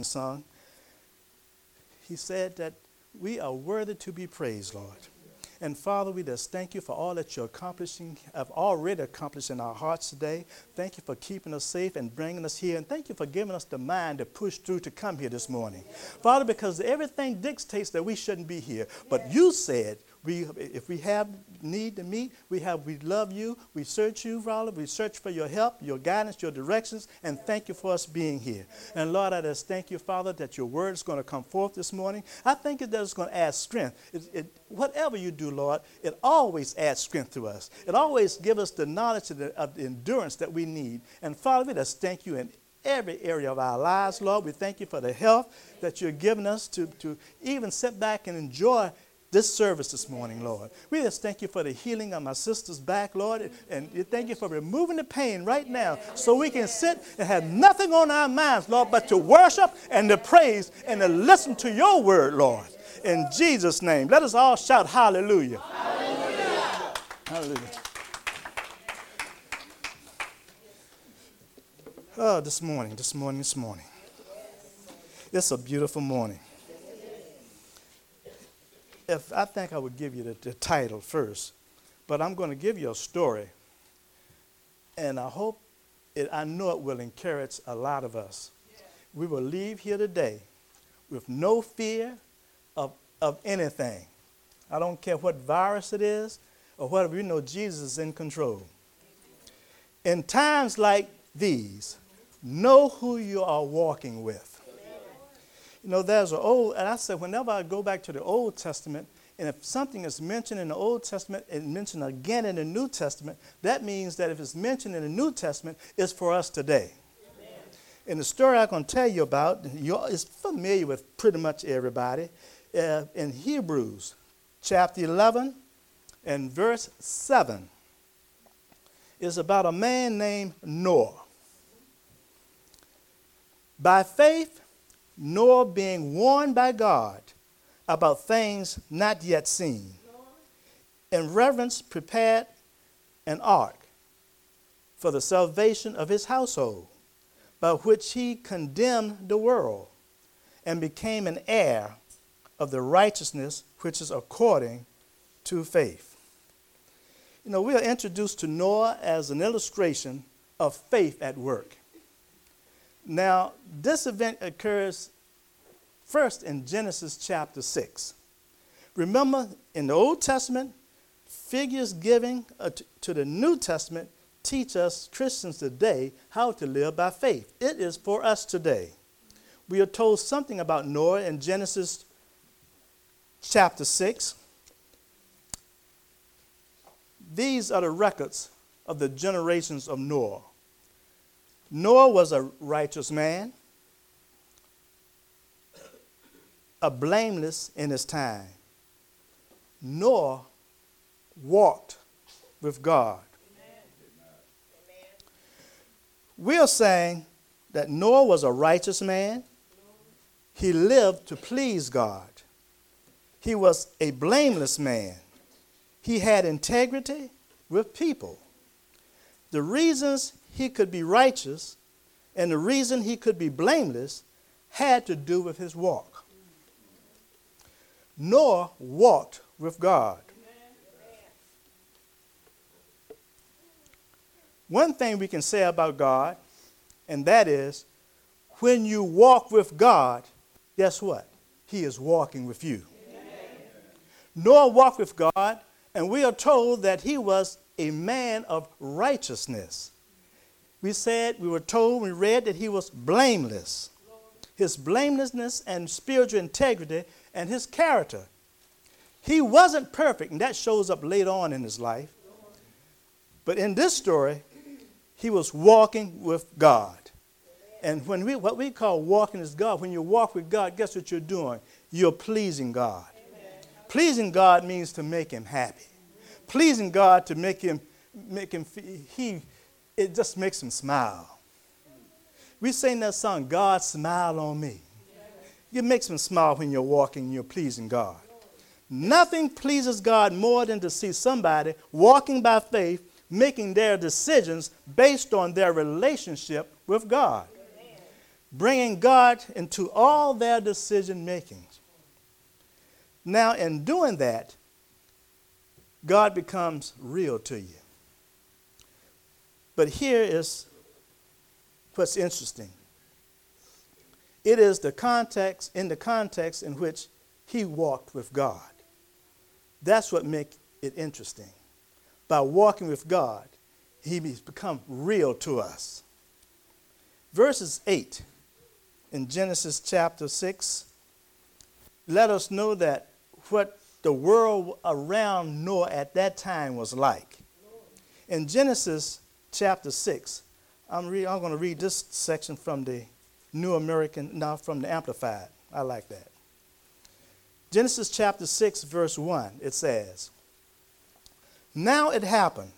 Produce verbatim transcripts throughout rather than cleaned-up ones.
song, he said that we are worthy to be praised, Lord. And Father, we just thank you for all that you're accomplishing, have already accomplished in our hearts today. Thank you for keeping us safe and bringing us here. And thank you for giving us the mind to push through to come here this morning. Father, because everything dictates that we shouldn't be here. But you said, we, if we have need to meet, we have, we love you, we search you, Father, we search for your help, your guidance, your directions, and thank you for us being here. And Lord, I just thank you, Father, that your word is going to come forth this morning. I think that it's going to add strength. It, it, whatever you do, Lord, it always adds strength to us. It always gives us the knowledge of the, of the endurance that we need. And Father, we just thank you in every area of our lives, Lord. We thank you for the health that you're giving us to, to even sit back and enjoy this service this morning, Lord. We just thank you for the healing of my sister's back, Lord, and we thank you for removing the pain right now so we can sit and have nothing on our minds, Lord, but to worship and to praise and to listen to your word, Lord. In Jesus' name, let us all shout hallelujah. Hallelujah. Hallelujah. Oh, this morning, this morning, this morning. It's a beautiful morning. If I think I would give you the, the title first, but I'm going to give you a story, and I hope it, I know it will encourage a lot of us. Yeah. We will leave here today with no fear of, of anything. I don't care what virus it is or whatever, you know Jesus is in control. In times like these, know who you are walking with. You know, there's an old, and I said, whenever I go back to the Old Testament, and if something is mentioned in the Old Testament and mentioned again in the New Testament, that means that if it's mentioned in the New Testament, it's for us today. Amen. And the story I'm going to tell you about is familiar with pretty much everybody. Uh, in Hebrews chapter eleven and verse seven, is about a man named Noah. By faith, Noah, being warned by God about things not yet seen, in reverence prepared an ark for the salvation of his household, by which he condemned the world and became an heir of the righteousness which is according to faith. You know, we are introduced to Noah as an illustration of faith at work. Now, this event occurs first in Genesis chapter six. Remember, in the Old Testament, figures given uh, t- to the New Testament teach us Christians today how to live by faith. It is for us today. We are told something about Noah in Genesis chapter six. These are the records of the generations of Noah. Noah was a righteous man, a blameless in his time. Noah walked with God. Amen. We are saying that Noah was a righteous man. He lived to please God. He was a blameless man. He had integrity with people. The reasons he could be righteous and the reason he could be blameless had to do with his walk. Noah walked with God. One thing we can say about God, and that is, when you walk with God, guess what? He is walking with you. Amen. Noah walked with God, and we are told that he was a man of righteousness. We said, we were told, we read that he was blameless. His blamelessness and spiritual integrity and his character. He wasn't perfect, and that shows up later on in his life. But in this story, he was walking with God. And when we, what we call walking is God, when you walk with God, guess what you're doing? You're pleasing God. Amen. Pleasing God means to make him happy. Pleasing God to make him, make him, he, it just makes him smile. We sing that song, God Smile on Me. It makes him smile when you're walking and you're pleasing God. Nothing pleases God more than to see somebody walking by faith, making their decisions based on their relationship with God. bringing God into all their decision making. Now, in doing that, God becomes real to you. But here is what's interesting. It is the context, in the context in which he walked with God. That's what makes it interesting. By walking with God, he has become real to us. Verses eight in Genesis chapter six let us know that what the world around Noah at that time was like. In Genesis chapter six, I'm, re- I'm going to read this section from the New American, now from the Amplified. I like that. Genesis chapter six, verse one, it says, "Now it happened,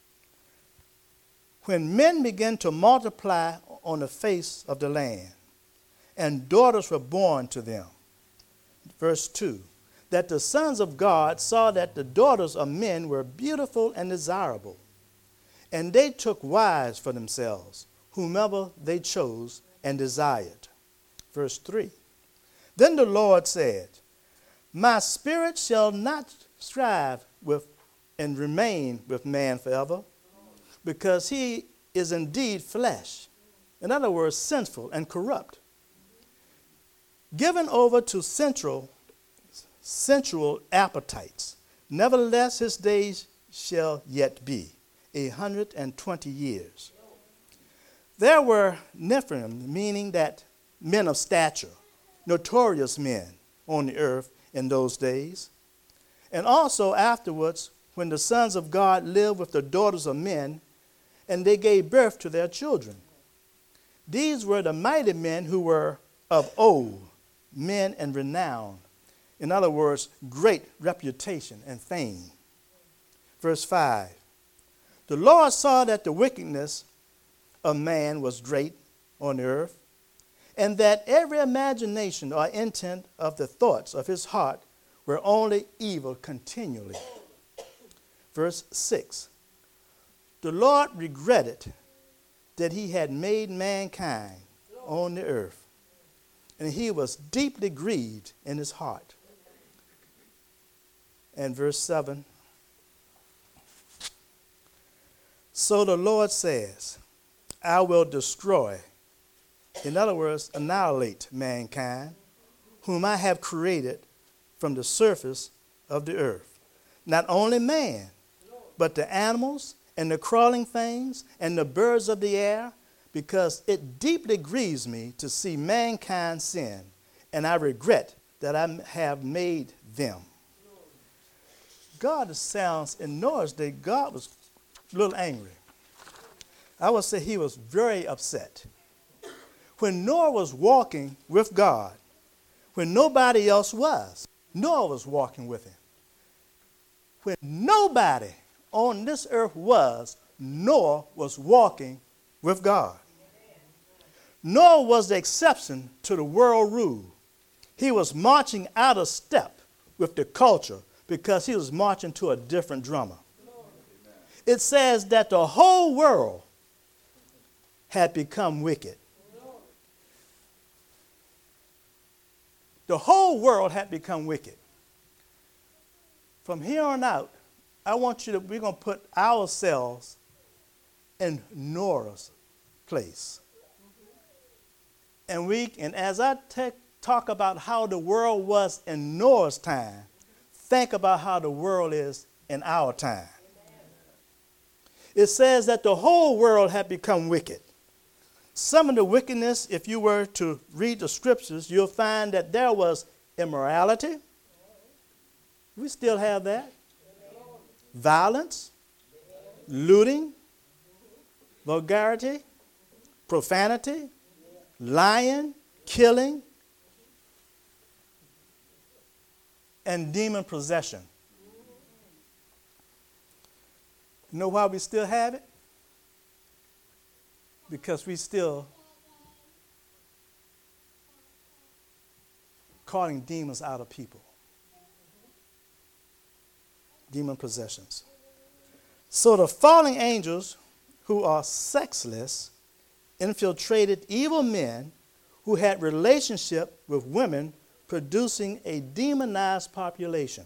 when men began to multiply on the face of the land, and daughters were born to them." Verse two, "that the sons of God saw that the daughters of men were beautiful and desirable, and they took wives for themselves, whomever they chose and desired." Verse three, "Then the Lord said, My spirit shall not strive with and remain with man forever, because he is indeed flesh." In other words, sinful and corrupt, given over to sensual, sensual appetites. Nevertheless, his days shall yet be a hundred and twenty years. There were Nephilim, meaning that men of stature, notorious men on the earth in those days. And also afterwards, when the sons of God lived with the daughters of men, and they gave birth to their children. These were the mighty men who were of old, men and renown. In other words, great reputation and fame. Verse five, "The Lord saw that the wickedness of man was great on the earth, and that every imagination or intent of the thoughts of his heart were only evil continually." Verse six, "The Lord regretted that he had made mankind on the earth, and he was deeply grieved in his heart." And verse seven, "So the Lord says, I will destroy," in other words, annihilate mankind, "whom I have created from the surface of the earth. Not only man, but the animals and the crawling things and the birds of the air, because it deeply grieves me to see mankind sin, and I regret that I have made them." God sounds, in Noah's day, God was a little angry. I would say he was very upset. When Noah was walking with God, when nobody else was, Noah was walking with him. When nobody on this earth was, Noah was walking with God. Noah was the exception to the world rule. He was marching out of step with the culture because he was marching to a different drummer. It says that the whole world had become wicked. The whole world had become wicked. From here on out, I want you to, we're going to put ourselves in Noah's place. And we, and as I te- talk about how the world was in Noah's time, think about how the world is in our time. It says that the whole world had become wicked. Some of the wickedness, if you were to read the scriptures, you'll find that there was immorality. We still have that. Violence, looting, vulgarity, profanity, lying, killing, and demon possession. You know why we still have it? Because we still calling demons out of people. Demon possessions. So the fallen angels, who are sexless, infiltrated evil men who had relationship with women, producing a demonized population.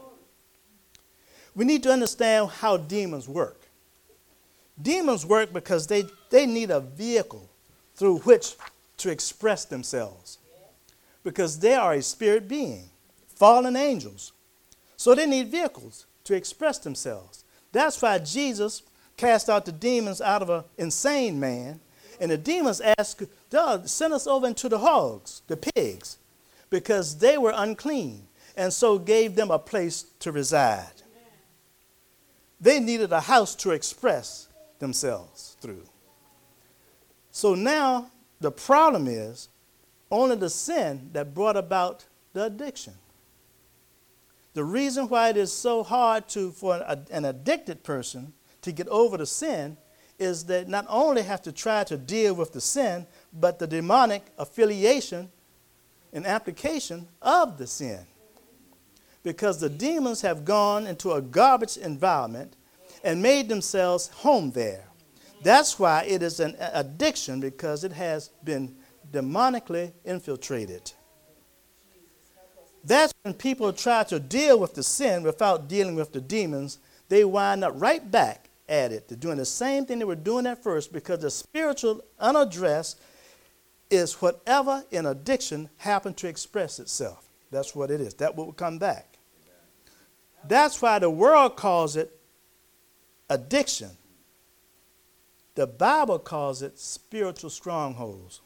We need to understand how demons work. Demons work because they, they need a vehicle through which to express themselves, because they are a spirit being, fallen angels. So they need vehicles to express themselves. That's why Jesus cast out the demons out of an insane man, and the demons asked, send us over into the hogs, the pigs, because they were unclean, and so gave them a place to reside. They needed a house to express themselves through. So now the problem is only the sin that brought about the addiction. The reason why it is so hard to, for an, an addicted person to get over the sin is that not only have to try to deal with the sin, but the demonic affiliation and application of the sin. Because the demons have gone into a garbage environment and made themselves home there. That's why it is an addiction, because it has been demonically infiltrated. That's when people try to deal with the sin without dealing with the demons. They wind up right back at it. They're doing the same thing they were doing at first, because the spiritual unaddressed is whatever in addiction happened to express itself. That's what it is. That will come back. That's why the world calls it addiction. The Bible calls it spiritual strongholds.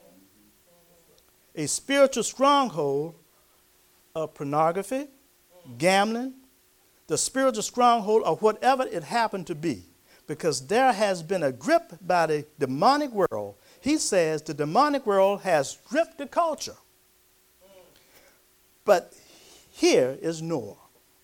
A spiritual stronghold of pornography, gambling, the spiritual stronghold of whatever it happened to be, because there has been a grip by the demonic world. He says the demonic world has gripped the culture. But here is Noah,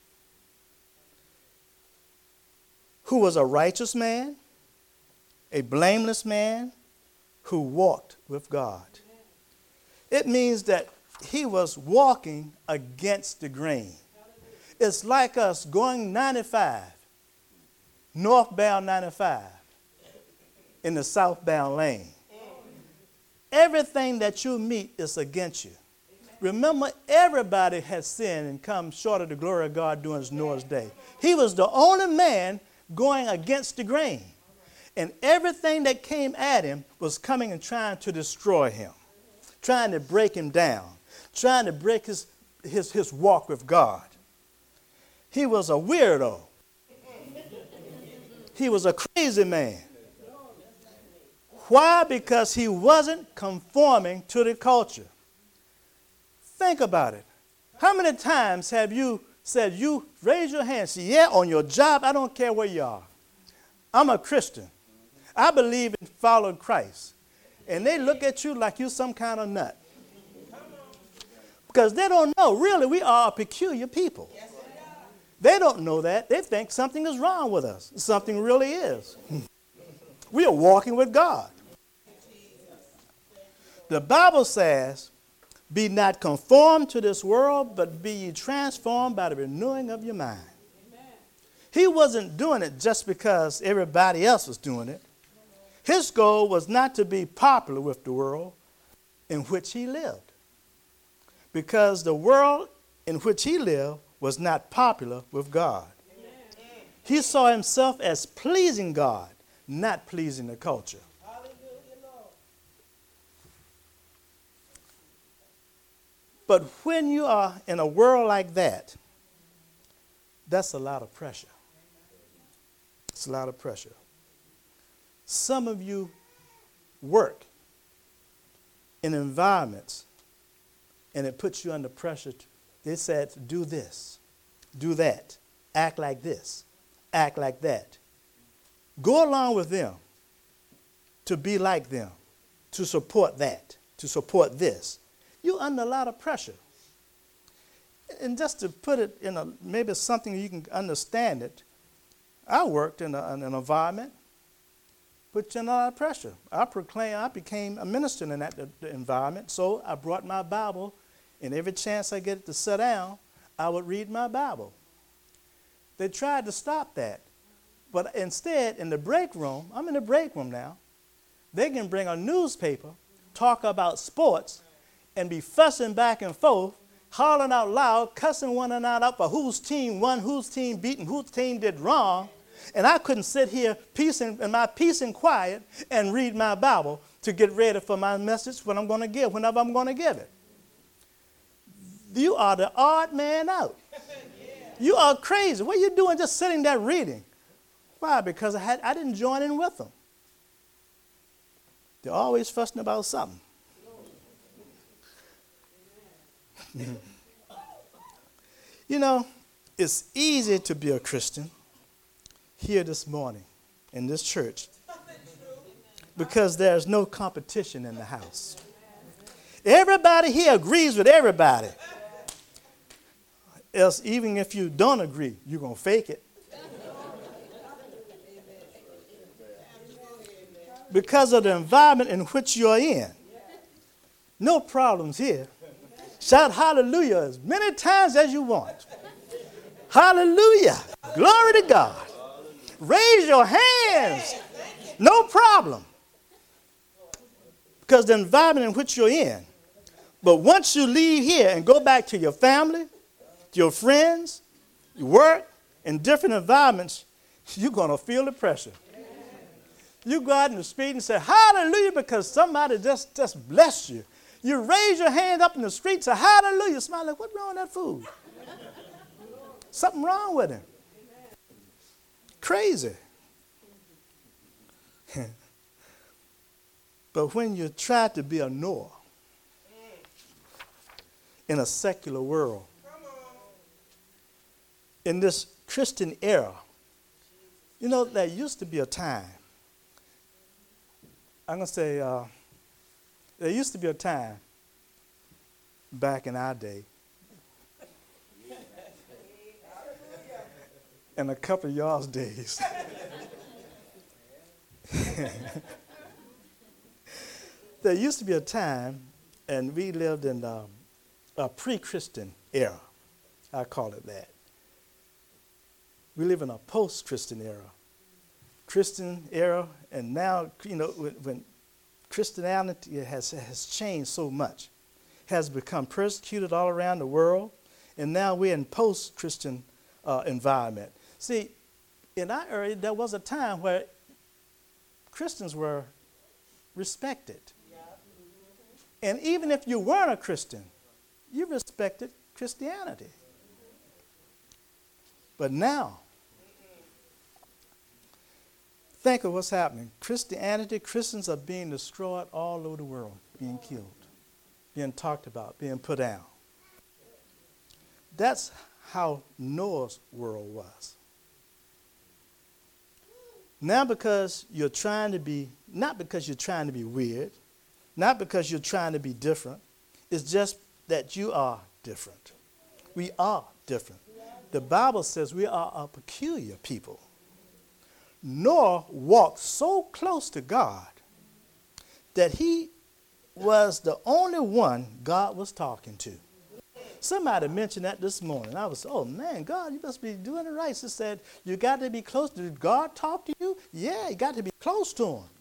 who was a righteous man, a blameless man, who walked with God. It means that he was walking against the grain. It's like us going ninety-five, northbound ninety-five, in the southbound lane. Everything that you meet is against you. Remember, everybody has sinned and come short of the glory of God during Noah's day. He was the only man going against the grain. And everything that came at him was coming and trying to destroy him, trying to break him down, trying to break his, his, his walk with God. He was a weirdo. He was a crazy man. Why? Because he wasn't conforming to the culture. Think about it. How many times have you said, you raise your hand, say, yeah, on your job, I don't care where you are. I'm a Christian. I believe in following Christ. And they look at you like you're some kind of nut. Because they don't know, really, we are a peculiar people. They don't know that. They think something is wrong with us. Something really is. We are walking with God. The Bible says, be not conformed to this world, but be ye transformed by the renewing of your mind. Amen. He wasn't doing it just because everybody else was doing it. His goal was not to be popular with the world in which he lived, because the world in which he lived was not popular with God. Amen. He saw himself as pleasing God, not pleasing the culture. But when you are in a world like that, that's a lot of pressure. It's a lot of pressure. Some of you work in environments and it puts you under pressure. They said, do this, do that, act like this, act like that. Go along with them to be like them, to support that, to support this. You're under a lot of pressure. And just to put it in a, maybe something you can understand it, I worked in, a, in an environment, put you under a lot of pressure. I proclaimed, I became a minister in that the, the environment, so I brought my Bible, and every chance I get to sit down, I would read my Bible. They tried to stop that. But instead, in the break room, I'm in the break room now, they can bring a newspaper talk about sports and be fussing back and forth, hollering out loud, cussing one another out for whose team won, whose team beat, and whose team did wrong. And I couldn't sit here peace and, in my peace and quiet and read my Bible to get ready for my message when I'm going to give, whenever I'm going to give it. You are the odd man out. You are crazy. What are you doing just sitting there reading? Why? Because I, had, I didn't join in with them. They're always fussing about something. You know, it's easy to be a Christian here this morning in this church because there's no competition in the house. Everybody here agrees with everybody. Else, even if you don't agree, you're going to fake it. Because of the environment in which you're in. No problems here. Shout hallelujah as many times as you want. Hallelujah. Glory to God. Raise your hands. No problem. Because the environment in which you're in. But once you leave here and go back to your family, your friends, your work, in different environments, you're going to feel the pressure. You go out in the street and say, hallelujah, because somebody just, just blessed you. You raise your hand up in the street and say, hallelujah. Smile like, what's wrong with that fool? Something wrong with him. Crazy. But when you try to be a Noah in a secular world, in this Christian era, you know, there used to be a time, I'm going to say, uh, there used to be a time back in our day, and a couple of y'all's days, there used to be a time, and we lived in um, a pre-Christian era. I call it that. We live in a post-Christian era. Christian era, and now, you know, when, when Christianity has, has changed so much, has become persecuted all around the world, and now we're in post-Christian uh, environment. See, in our area, there was a time where Christians were respected. And even if you weren't a Christian, you respected Christianity. But now, think of what's happening. Christianity, Christians are being destroyed all over the world, being killed, being talked about, being put down. That's how Noah's world was. Now because you're trying to be, not because you're trying to be weird, not because you're trying to be different, it's just that you are different. We are different. The Bible says we are a peculiar people. Noah walked so close to God that he was the only one God was talking to. Somebody mentioned that this morning. I was, oh man, God, you must be doing it right. She said, you got to be close. Did God talk to you? Yeah, you got to be close to him.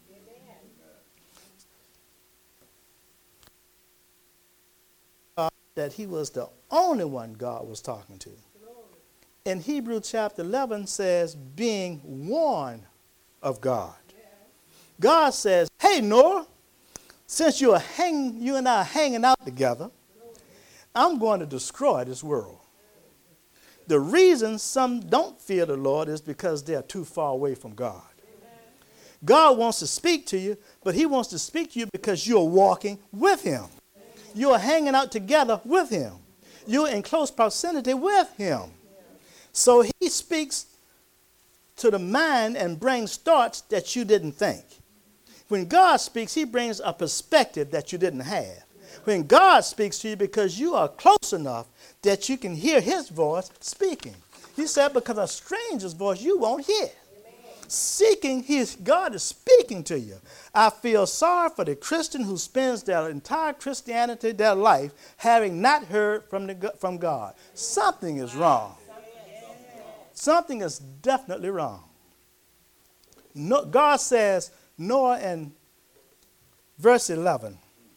Uh, that he was the only one God was talking to. In Hebrews chapter eleven says, being warned of God. God says, hey, Noah, since you are hang, you and I are hanging out together, I'm going to destroy this world. The reason some don't fear the Lord is because they're too far away from God. God wants to speak to you, but he wants to speak to you because you're walking with him. You're hanging out together with him. You're in close proximity with him. So he speaks to the mind and brings thoughts that you didn't think. When God speaks, he brings a perspective that you didn't have. When God speaks to you, because you are close enough that you can hear his voice speaking. He said, because a stranger's voice you won't hear. Amen. Seeking, his, God is speaking to you. I feel sorry for the Christian who spends their entire Christianity, their life, having not heard from, the, from God. Something is wrong. Something is definitely wrong. No, God says, Noah in verse eleven,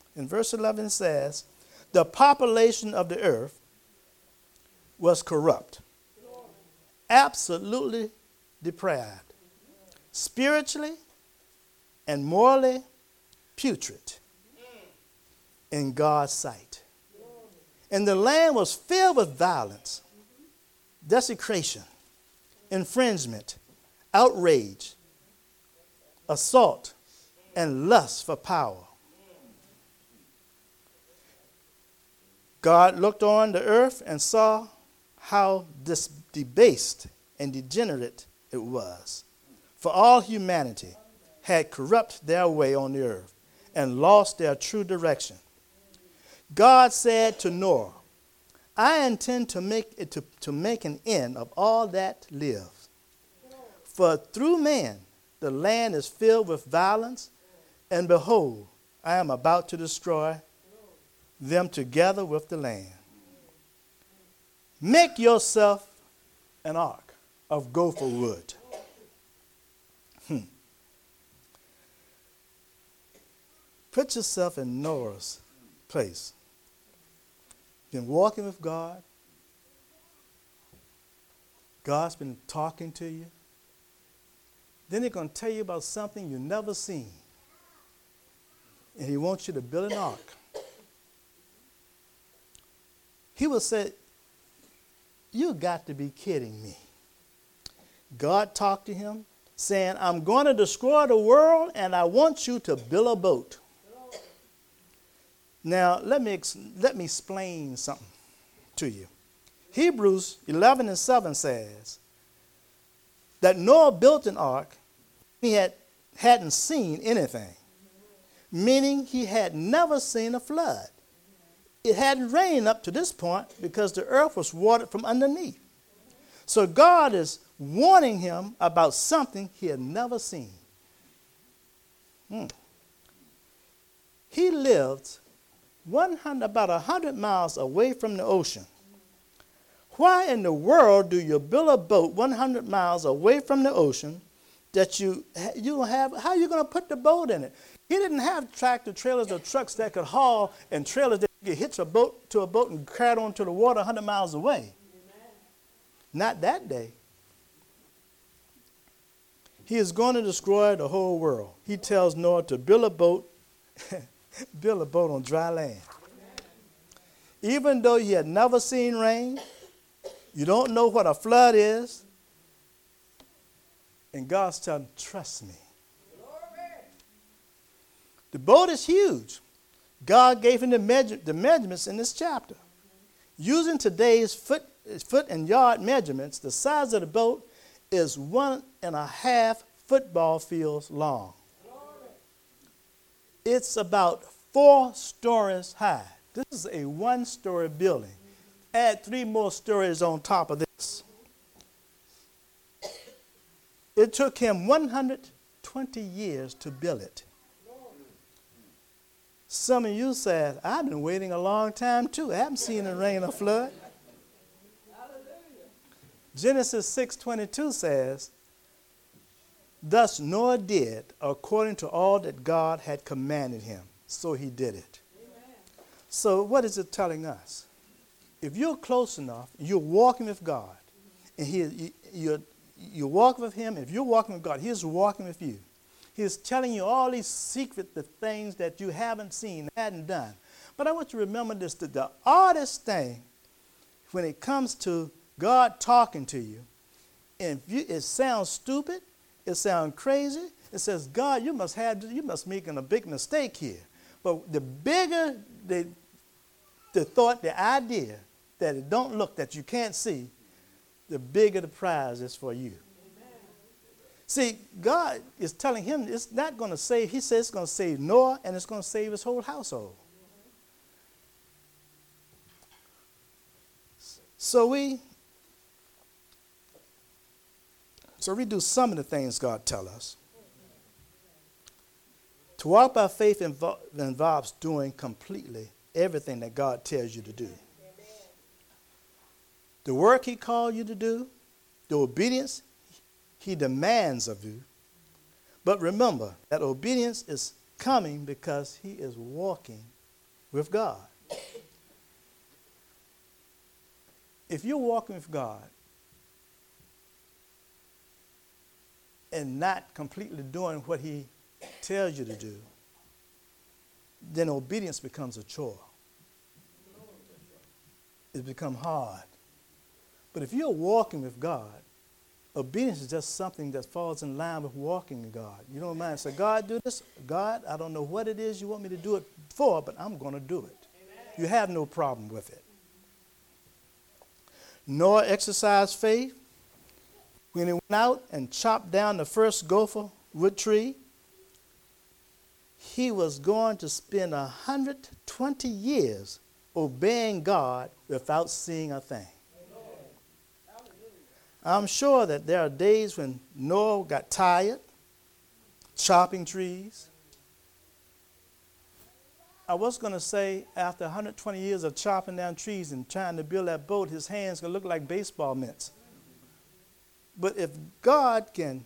In verse eleven it says, the population of the earth was corrupt, absolutely depraved, spiritually and morally putrid in God's sight. And the land was filled with violence, desecration, infringement, outrage, assault, and lust for power. God looked on the earth and saw how dis- debased and degenerate it was. For all humanity had corrupted their way on the earth and lost their true direction. God said to Noah, I intend to make it to, to make an end of all that live. For through man the land is filled with violence, and behold, I am about to destroy them together with the land. Make yourself an ark of gopher wood. Hmm. Put yourself in Noah's place. Been walking with God. God's been talking to you. Then he's going to tell you about something you've never seen. And he wants you to build an ark. He will say, you got to be kidding me. God talked to him saying, I'm going to destroy the world and I want you to build a boat. Now, let me, let me explain something to you. Hebrews eleven and seven says that Noah built an ark. He had, hadn't seen anything, meaning he had never seen a flood. It hadn't rained up to this point because the earth was watered from underneath. So God is warning him about something he had never seen. Hmm. He lived one hundred, about one hundred miles away from the ocean. Why in the world do you build a boat one hundred miles away from the ocean that you, you don't have? How are you going to put the boat in it? He didn't have tractor trailers or trucks that could haul and trailers that could hitch a boat to a boat and carry it on to the water one hundred miles away. Amen. Not that day. He is going to destroy the whole world. He tells Noah to build a boat, build a boat on dry land. Amen. Even though you had never seen rain, you don't know what a flood is, and God's telling, trust me. The boat is huge. God gave him the, measure, the measurements in this chapter. Using today's foot, foot and yard measurements, the size of the boat is one and a half football fields long. It's about four stories high. This is a one-story building. Add three more stories on top of this. It took him one hundred twenty years to build it. Some of you said, I've been waiting a long time too. I haven't seen a rain or flood. Genesis six twenty-two says, thus Noah did according to all that God had commanded him. So he did it. Amen. So what is it telling us? If you're close enough, you're walking with God, and he, you're, you're walking with him, if you're walking with God, he's walking with you. He's telling you all these secret the things that you haven't seen, hadn't done. But I want you to remember this, that the hardest thing when it comes to God talking to you, and if you, it sounds stupid, it sounds crazy, it says, God, you must have, you must be making a big mistake here. But the bigger the, the thought, the idea that it don't look, that you can't see, the bigger the prize is for you. See, God is telling him it's not going to save, he says it's going to save Noah and it's going to save his whole household. So we, so we do some of the things God tells us. To walk by faith invo- involves doing completely everything that God tells you to do. The work he called you to do, the obedience he demands of you. But remember that obedience is coming because he is walking with God. If you're walking with God and not completely doing what he tells you to do, then obedience becomes a chore. It becomes hard. But if you're walking with God, obedience is just something that falls in line with walking with God. You don't mind say, God, do this. God, I don't know what it is you want me to do it for, but I'm going to do it. Amen. You have no problem with it. Noah exercised faith when he went out and chopped down the first gopher wood tree. He was going to spend one hundred twenty years obeying God without seeing a thing. I'm sure that there are days when Noah got tired chopping trees. I was going to say after one hundred twenty years of chopping down trees and trying to build that boat, his hands going to look like baseball mitts. But if God can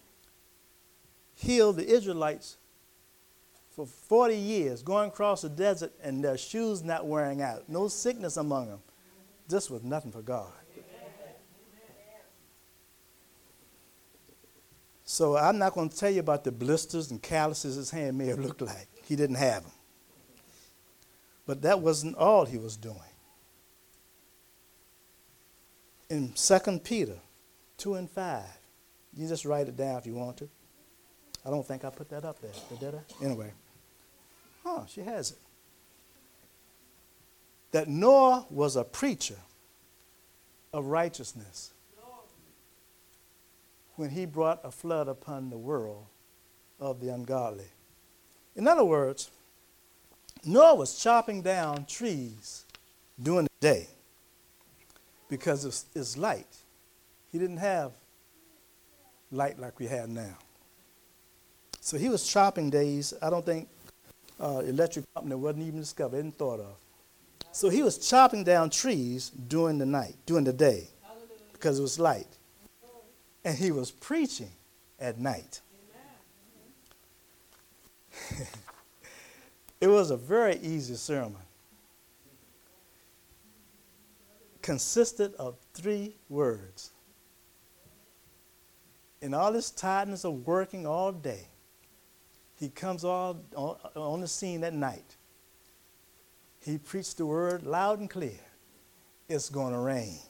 heal the Israelites for forty years, going across the desert and their shoes not wearing out, no sickness among them, this was nothing for God. So I'm not going to tell you about the blisters and calluses his hand may have looked like. He didn't have them. But that wasn't all he was doing. In Second Peter two and five, you just write it down if you want to. I don't think I put that up there. Did I? Anyway. Huh, she has it. That Noah was a preacher of righteousness when he brought a flood upon the world of the ungodly. In other words, Noah was chopping down trees during the day because it's, it's light. He didn't have light like we have now. So he was chopping days. I don't think uh, electric company wasn't even discovered, hadn't thought of. So he was chopping down trees during the night, during the day, because it was light. And he was preaching at night. It was a very easy sermon. Consisted of three words. In all his tiredness of working all day, he comes all on, on the scene at night. He preached the word loud and clear. It's going to rain.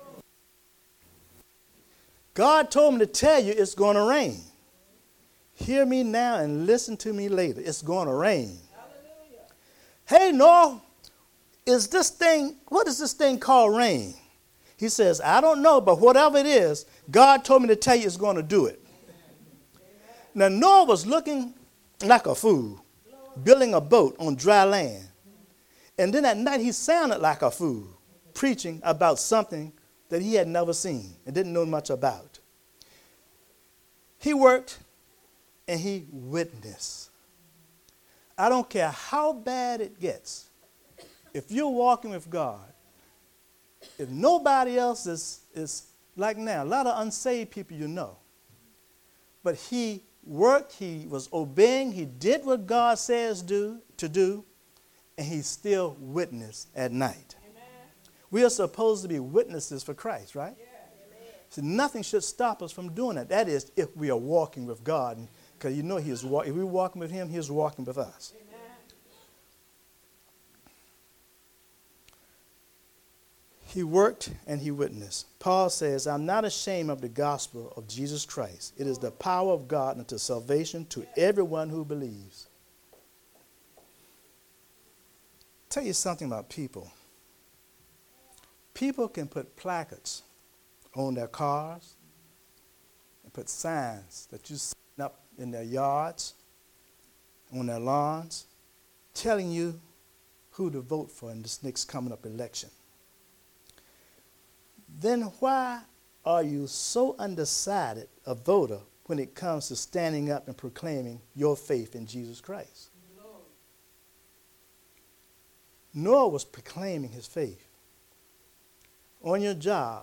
God told me to tell you it's going to rain. Hear me now and listen to me later. It's going to rain. Hallelujah. Hey, Noah, is this thing, what is this thing called rain? He says, I don't know, but whatever it is, God told me to tell you it's going to do it. Amen. Now, Noah was looking like a fool, building a boat on dry land. And then at night, he sounded like a fool, preaching about something that he had never seen and didn't know much about. He worked and he witnessed. I don't care how bad it gets. If you're walking with God, if nobody else is, is like now, a lot of unsaved people you know, but he worked, he was obeying, he did what God says do to do, and he still witnessed at night. We are supposed to be witnesses for Christ, right? Yeah. So nothing should stop us from doing that. That is, if we are walking with God, because you know He is. If we're walking with Him, He is walking with us. Amen. He worked and he witnessed. Paul says, "I'm not ashamed of the gospel of Jesus Christ. It is the power of God unto salvation to everyone who believes." Tell you something about people. People can put placards on their cars and put signs that you set up in their yards, on their lawns, telling you who to vote for in this next coming up election. Then why are you so undecided a voter when it comes to standing up and proclaiming your faith in Jesus Christ? Lord. Noah was proclaiming his faith. On your job,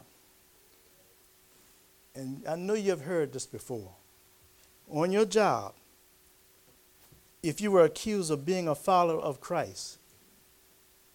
and I know you've heard this before, on your job, if you were accused of being a follower of Christ,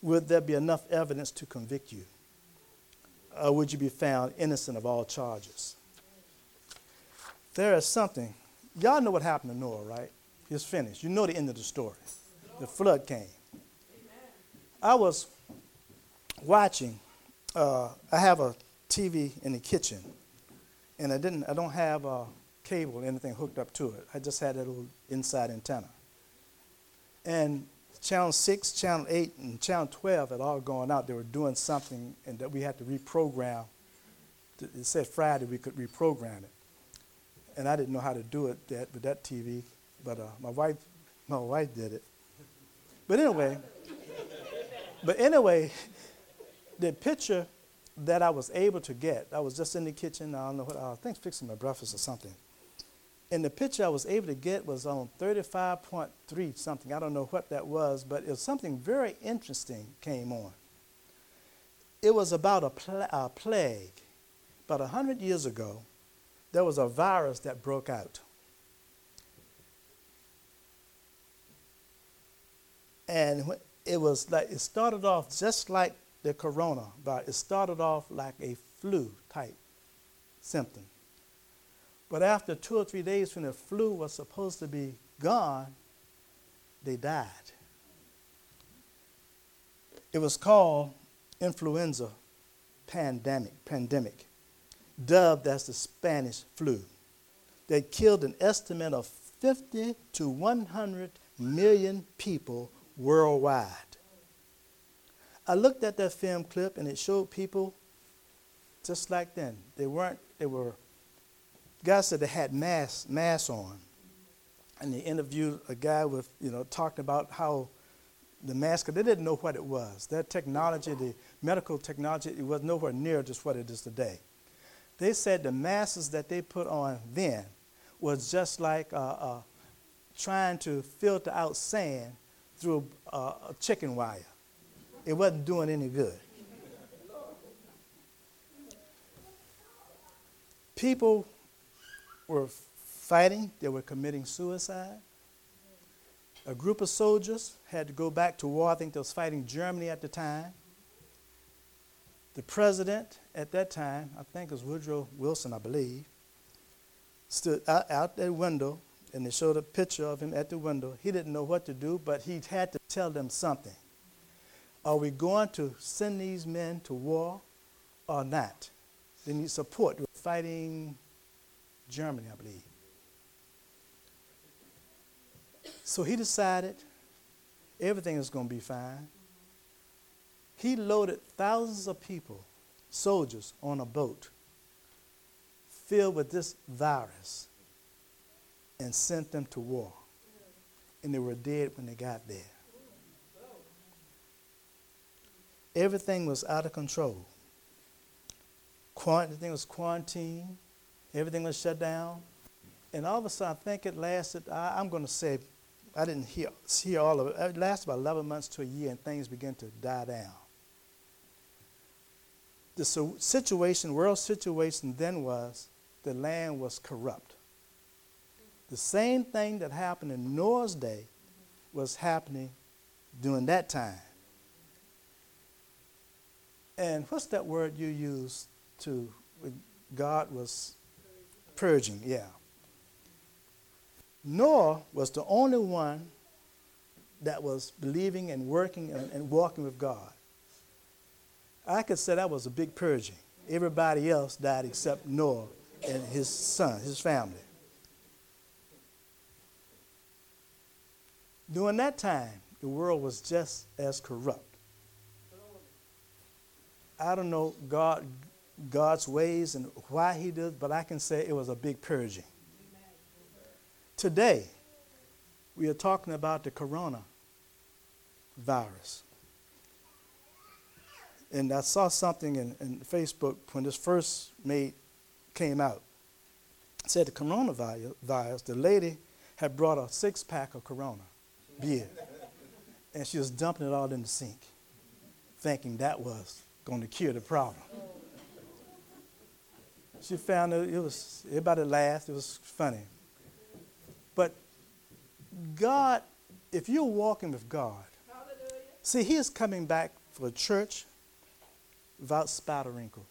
would there be enough evidence to convict you? Or would you be found innocent of all charges? There is something. Y'all know what happened to Noah, right? It's finished. You know the end of the story. The flood came. I was watching. Uh, I have a T V in the kitchen, and I didn't. I don't have a cable or anything hooked up to it. I just had that little inside antenna. And Channel six, Channel eight, and Channel twelve had all gone out. They were doing something, and that we had to reprogram. It said Friday we could reprogram it, and I didn't know how to do it that with that T V. But uh, my wife, my wife did it. But anyway, but anyway, the picture that I was able to get, I was just in the kitchen. I don't know what I think, fixing my breakfast or something. And the picture I was able to get was on thirty-five point three something. I don't know what that was, but it was something very interesting came on. It was about a, pl- a plague. About one hundred years ago, there was a virus that broke out. And it was like, it started off just like the corona virus. It started off like a flu type symptom. But after two or three days when the flu was supposed to be gone, they died. It was called influenza pandemic, pandemic, dubbed as the Spanish flu. They killed an estimate of fifty to one hundred million people worldwide. I looked at that film clip and it showed people just like then. They weren't, they were, guys said they had masks, masks on. And they interviewed a guy with, you know, talking about how the mask, they didn't know what it was. That technology, the medical technology, it was nowhere near just what it is today. They said the masks that they put on then was just like uh, uh, trying to filter out sand through a, a chicken wire. It wasn't doing any good. People were fighting. They were committing suicide. A group of soldiers had to go back to war. I think they was fighting Germany at the time. The president at that time, I think it was Woodrow Wilson, I believe, stood out, out that window, and they showed a picture of him at the window. He didn't know what to do, but he had to tell them something. Are we going to send these men to war or not? They need support. They were fighting Germany, I believe. So he decided everything is going to be fine. He loaded thousands of people, soldiers, on a boat filled with this virus and sent them to war. And they were dead when they got there. Everything was out of control. Quant- everything was quarantined. Everything was shut down. And all of a sudden, I think it lasted, I, I'm going to say, I didn't hear, hear all of it. It lasted about eleven months to a year, and things began to die down. The so situation, world situation then was the land was corrupt. The same thing that happened in Noah's day was happening during that time. And what's that word you use to, God was purging, yeah. Noah was the only one that was believing and working and, and walking with God. I could say that was a big purging. Everybody else died except Noah and his son, his family. During that time, the world was just as corrupt. I don't know God, God's ways and why he did, but I can say it was a big purging. Today, we are talking about the corona virus. And I saw something in, in Facebook when this first made came out. It said the coronavirus, the lady had brought a six-pack of Corona beer, and she was dumping it all in the sink, thinking that was going to cure the problem. She found it, it was, everybody laughed, it was funny. But God, if you're walking with God, see, he is coming back for a church without spot or wrinkle.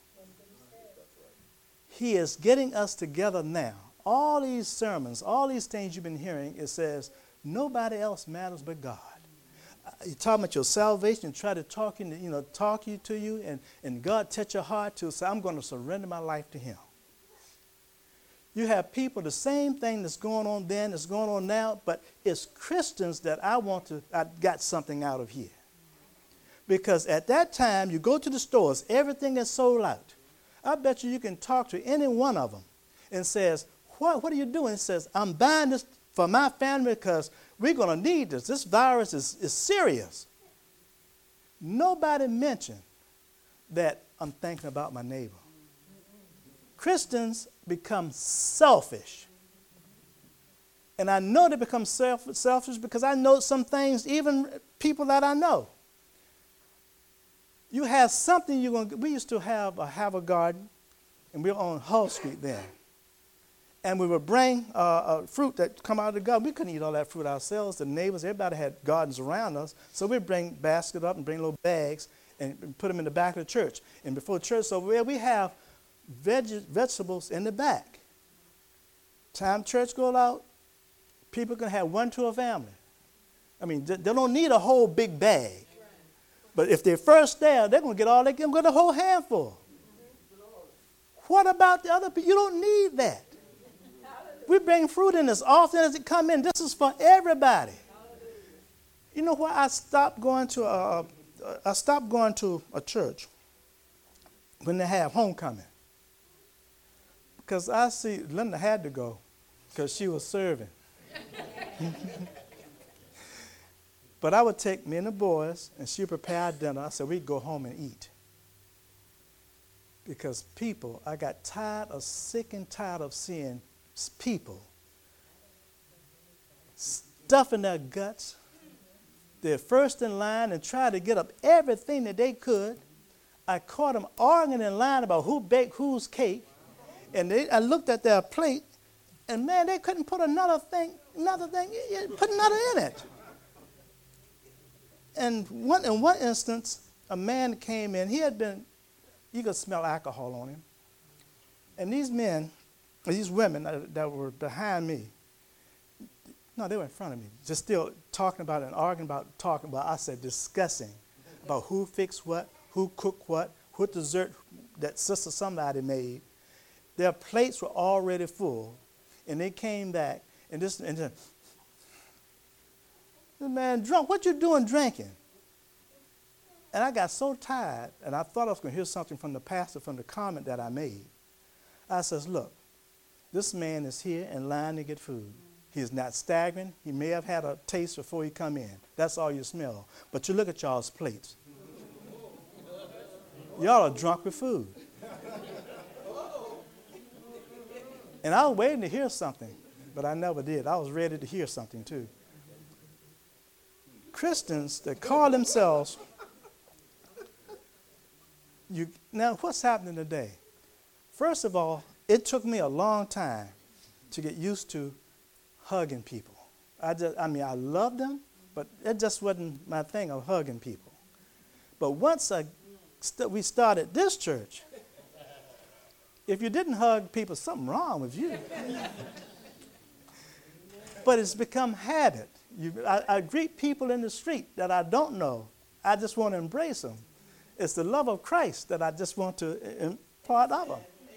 He is getting us together now. All these sermons, all these things you've been hearing, it says nobody else matters but God. You talk about your salvation and try to talk you, you know, talk you to you, and, and God touch your heart to say, I'm going to surrender my life to him. You have people, the same thing that's going on then that's going on now, but it's Christians that I want to, I got something out of here. Because at that time, you go to the stores, everything is sold out. I bet you you can talk to any one of them and says, what, what are you doing? It says, I'm buying this for my family because we're going to need this. This virus is, is serious. Nobody mentioned that I'm thinking about my neighbor. Christians become selfish. And I know they become self, selfish because I know some things, even people that I know. You have something you're going to, we used to have a have a garden, and we were on Hull Street then. And we would bring uh, uh, fruit that come out of the garden. We couldn't eat all that fruit ourselves. The neighbors, everybody had gardens around us. So we'd bring baskets up and bring little bags and, and put them in the back of the church. And before church, so where we have veg vegetables in the back. Time church go out, people can have one to a family. I mean, they, they don't need a whole big bag. But if they're first there, they're going to get all they can, get a whole handful. What about the other people? You don't need that. We bring fruit in as often as it come in. This is for everybody. You know why I stopped going to a, I stopped going to a church when they have homecoming? Because I see Linda had to go because she was serving. But I would take me and the boys, and she prepared dinner. I said, we'd go home and eat. Because people, I got tired of, sick and tired of seeing people stuffing their guts. They're first in line and try to get up everything that they could. I caught them arguing in line about who baked whose cake. And they, I looked at their plate, and man, they couldn't put another thing, another thing, put another in it. And one, in one instance, a man came in. He had been, you could smell alcohol on him. And these men, these women that, that were behind me, no, they were in front of me, just still talking about it and arguing about, talking about, I said, discussing about who fixed what, who cooked what, what dessert that sister somebody made. Their plates were already full, and they came back, and this, and then, the man drunk, what you doing drinking? And I got so tired, and I thought I was going to hear something from the pastor from the comment that I made. I says, look, this man is here in line to get food. He is not staggering. He may have had a taste before he come in. That's all you smell. But you look at y'all's plates. Y'all are drunk with food. And I was waiting to hear something, but I never did. I was ready to hear something too. Christians that call themselves, you, now what's happening today? First of all, it took me a long time to get used to hugging people. I just, I mean, I loved them, but it just wasn't my thing of hugging people. But once I st- we started this church, if you didn't hug people, something wrong with you. But it's become habit. You, I, I greet people in the street that I don't know. I just want to embrace them. It's the love of Christ that I just want to impart of them.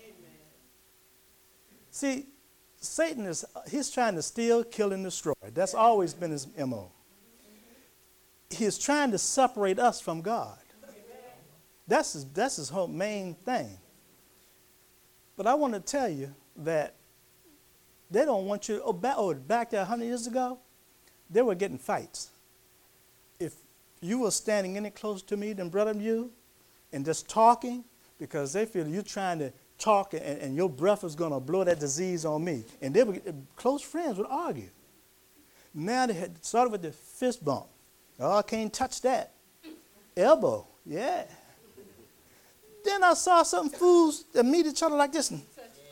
See, Satan is, he's trying to steal, kill, and destroy. That's always been his M O. He's trying to separate us from God. That's his, that's his whole main thing. But I want to tell you that they don't want you, oh, back, oh, back there one hundred years ago, they were getting fights. If you were standing any closer to me than brother you and just talking, because they feel you're trying to talk and, and your breath is going to blow that disease on me. And they were, close friends would argue. Now they had started with the fist bump. Oh, I can't touch that. Elbow, yeah. Then I saw some fools that meet each other like this. And,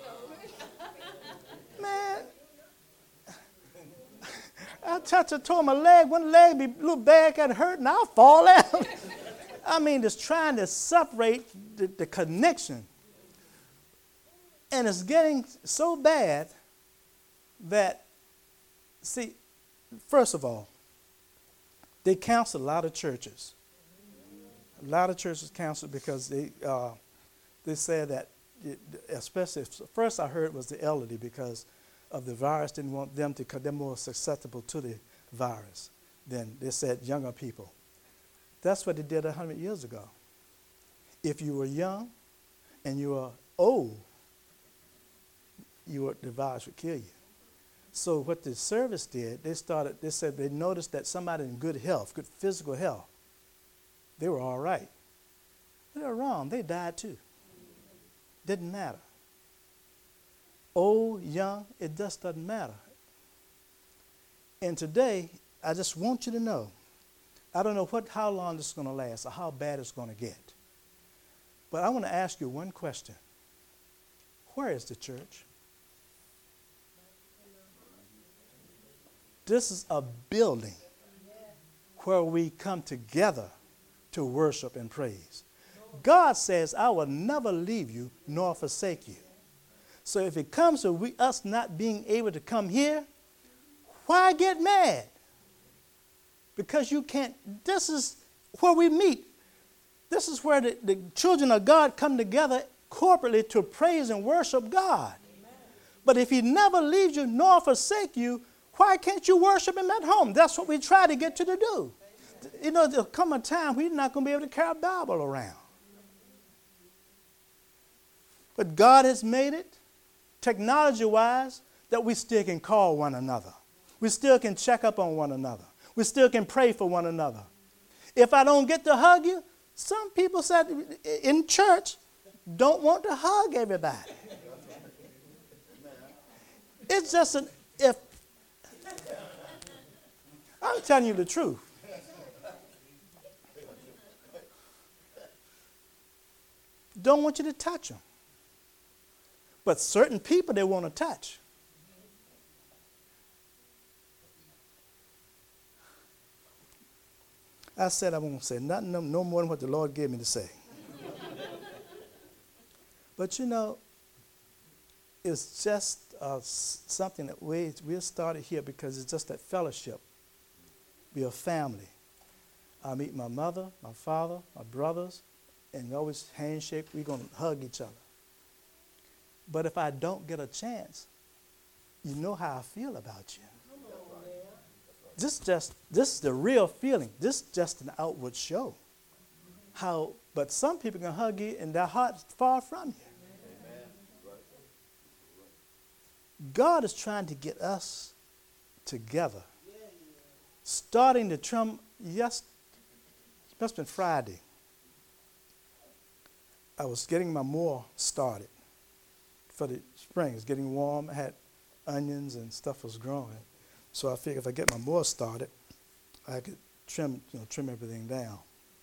man, I touched her, tore my leg. One leg be a little bad, got hurt, and I'll fall out. I mean, it's trying to separate the, the connection. And it's getting so bad that, see, first of all, they counsel a lot of churches. A lot of churches counsel because they uh, they said that, it, especially, first I heard was the elderly because of the virus, didn't want them to, because they're more susceptible to the virus than they said younger people. That's what they did one hundred years ago. If you were young and you were old, you were, the virus would kill you. So what the service did, they started, they said they noticed that somebody in good health, good physical health, they were all right. They were wrong. They died too. Didn't matter. Old, young, it just doesn't matter. And today, I just want you to know, I don't know what, how long this is going to last or how bad it's going to get. But I want to ask you one question. Where is the church? This is a building where we come together to worship and praise. God says, I will never leave you nor forsake you. So if it comes to we, us not being able to come here, why get mad? Because you can't, this is where we meet. This is where the, the children of God come together corporately to praise and worship God. Amen. But if he never leaves you nor forsake you, why can't you worship him at home? That's what we try to get you to do. Amen. You know, there'll come a time we're not going to be able to carry a Bible around. But God has made it, technology-wise, that we still can call one another. We still can check up on one another. We still can pray for one another. If I don't get to hug you, some people said in church don't want to hug everybody. It's just an if. I'm telling you the truth. Don't want you to touch them. But certain people they want to touch. I said I won't say nothing no more than what the Lord gave me to say. But you know, it's just uh, something that we we started here because it's just that fellowship. We're a family. I meet my mother, my father, my brothers, and we always handshake. We're going to hug each other. But if I don't get a chance, you know how I feel about you. This just this is the real feeling. This is just an outward show. How, but some people can hug you and their heart's far from you. God is trying to get us together. Starting the trim, yes, it must have been Friday. I was getting my mower started for the spring. It's getting warm. I had onions and stuff was growing. So I figured if I get my mower started, I could trim, you know, trim everything down.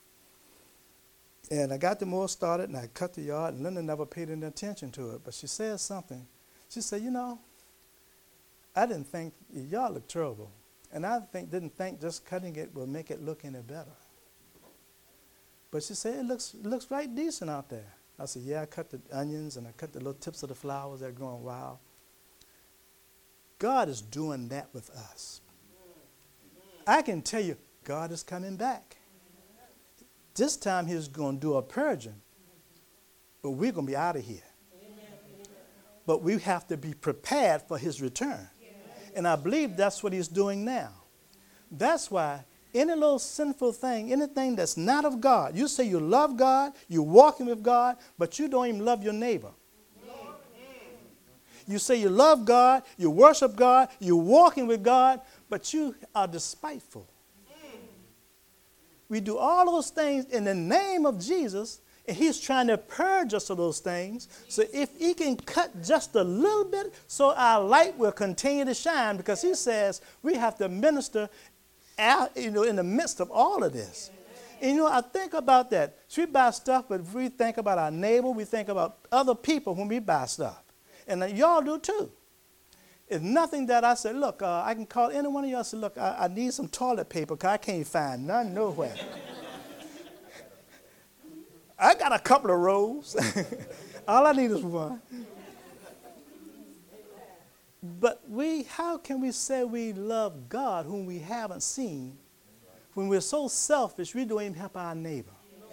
And I got the mower started and I cut the yard, and Linda never paid any attention to it. But she said something. She said, you know, I didn't think, your yard looked terrible. And I think, didn't think just cutting it will make it look any better. But she said, it looks, it looks right decent out there. I said, yeah, I cut the onions and I cut the little tips of the flowers that are growing wild. God is doing that with us. I can tell you, God is coming back. This time he's going to do a purging, but we're going to be out of here. But we have to be prepared for his return. And I believe that's what he's doing now. That's why any little sinful thing, anything that's not of God, you say you love God, you're walking with God, but you don't even love your neighbor. You say you love God, you worship God, you're walking with God, but you are despiteful. We do all those things in the name of Jesus, and he's trying to purge us of those things. So if he can cut just a little bit, so our light will continue to shine, because he says we have to minister out, you know, in the midst of all of this. And, you know, I think about that. So we buy stuff, but if we think about our neighbor, we think about other people when we buy stuff. And y'all do too. It's nothing that I said, look, uh, I can call any one of y'all and say, look, I, I need some toilet paper because I can't find none nowhere. I got a couple of rows. All I need is one. But we, how can we say we love God whom we haven't seen when we're so selfish we don't even help our neighbor?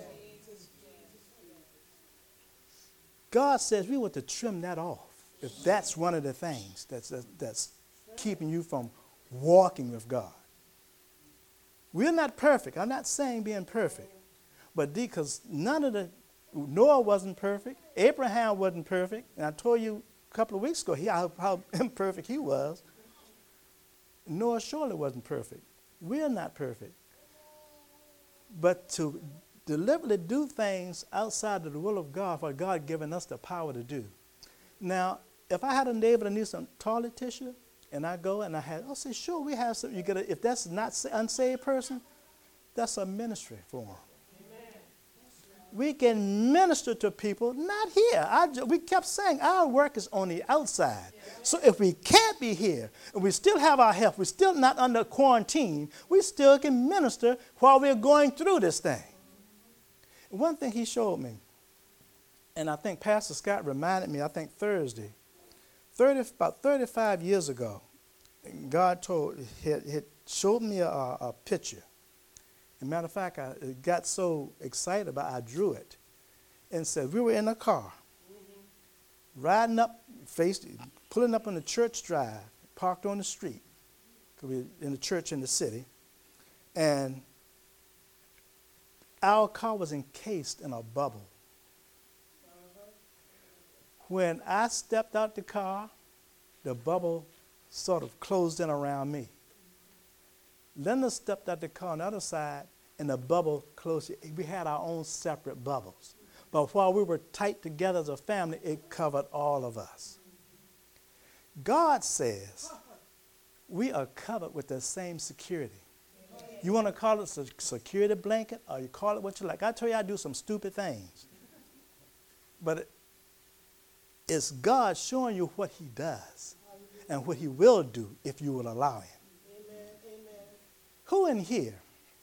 God says we want to trim that off if that's one of the things that's, that's, that's keeping you from walking with God. We're not perfect. I'm not saying being perfect. But because none of the, Noah wasn't perfect. Abraham wasn't perfect. And I told you a couple of weeks ago he, how, how imperfect he was. Noah surely wasn't perfect. We're not perfect. But to deliberately do things outside of the will of God, what God given us the power to do. Now, if I had a neighbor that needs some toilet tissue, and I go and I had, I'll say, sure, we have some. You get a, if that's not an unsaved person, that's a ministry for them. We can minister to people, not here. I, we kept saying our work is on the outside. So if we can't be here, and we still have our health, we're still not under quarantine, we still can minister while we're going through this thing. One thing he showed me, and I think Pastor Scott reminded me, I think Thursday, thirty, about thirty-five years ago, God told, he, he showed me a, a picture. As a matter of fact, I got so excited about it, I drew it and said, we were in a car, mm-hmm. riding up, faced, pulling up on the church drive, parked on the street, because we were in the church in the city, and our car was encased in a bubble. Uh-huh. When I stepped out the car, the bubble sort of closed in around me. Linda stepped out the car on the other side, and the bubble closed. We had our own separate bubbles. But while we were tight together as a family, it covered all of us. God says we are covered with the same security. You want to call it a security blanket, or you call it what you like. I tell you, I do some stupid things. But it, it's God showing you what he does and what he will do if you will allow him. Who in here?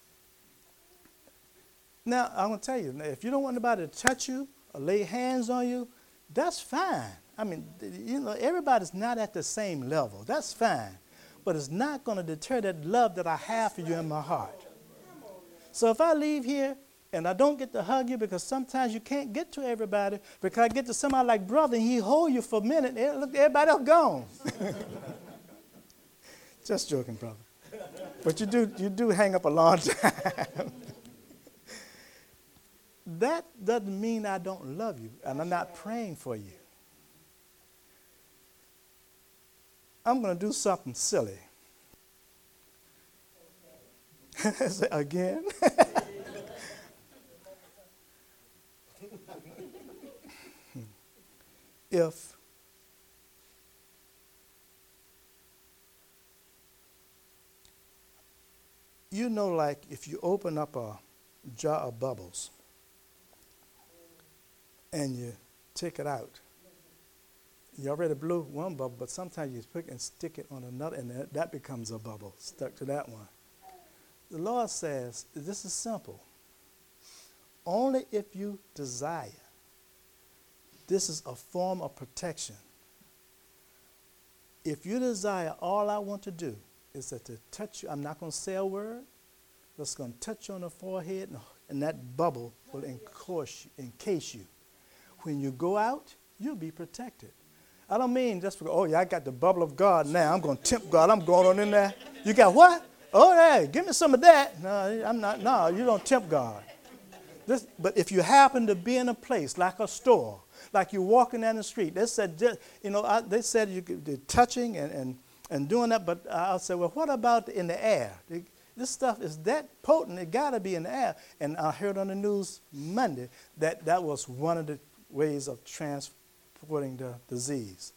Now, I'm going to tell you, if you don't want anybody to touch you or lay hands on you, that's fine. I mean, you know, everybody's not at the same level. That's fine. But it's not going to deter that love that I have for you in my heart. So if I leave here and I don't get to hug you, because sometimes you can't get to everybody, because I get to somebody like brother and he hold you for a minute, and look, everybody else gone. Just joking, brother. But you do, you do hang up a long time. That doesn't mean I don't love you, and I'm not praying for you. I'm going to do something silly. Again? If you know, like if you open up a jar of bubbles and you take it out, you already blew one bubble, but sometimes you pick and stick it on another, and that, that becomes a bubble stuck to that one. The Lord says, this is simple. Only if you desire. This is a form of protection. If you desire, all I want to do is that to touch you. I'm not going to say a word. Just going to touch you on the forehead, and, and that bubble will encase you, encase you. When you go out, you'll be protected. I don't mean just because, oh, yeah, I got the bubble of God now. I'm going to tempt God. I'm going on in there. You got what? Oh, yeah, give me some of that. No, I'm not. No, you don't tempt God. This, but if you happen to be in a place like a store, like you're walking down the street, they said, you know, I, they said you could do touching and, and, and doing that, but I'll say, well, what about in the air? This stuff is that potent, it got to be in the air. And I heard on the news Monday that that was one of the ways of transporting the disease.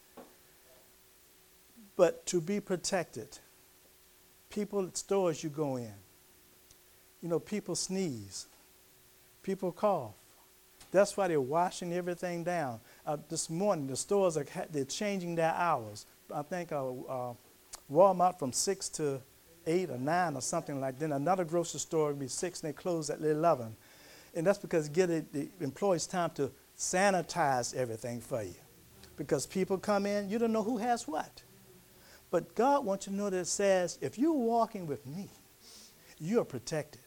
But to be protected, people at stores you go in, you know, people sneeze, people cough. That's why they're washing everything down. Uh, this morning, the stores are they're changing their hours. I think uh, uh, Walmart from six to eight or nine or something like that. Another grocery store would be six and they close at eleven. And that's because give the, the employees time to sanitize everything for you. Because people come in, you don't know who has what. But God wants you to know that it says, if you're walking with me, you are protected.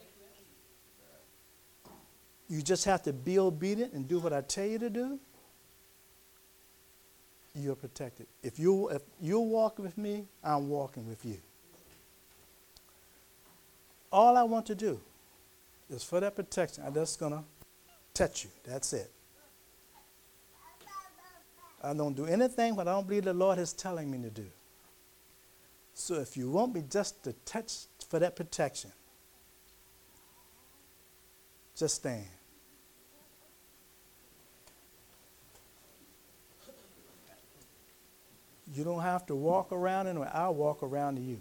You just have to be obedient and do what I tell you to do. You're protected. If, you, if you're walking with me, I'm walking with you. All I want to do is for that protection. I'm just going to touch you. That's it. I don't do anything what I don't believe the Lord is telling me to do. So if you want me just to touch for that protection, just stand. You don't have to walk around, and I'll walk around to you.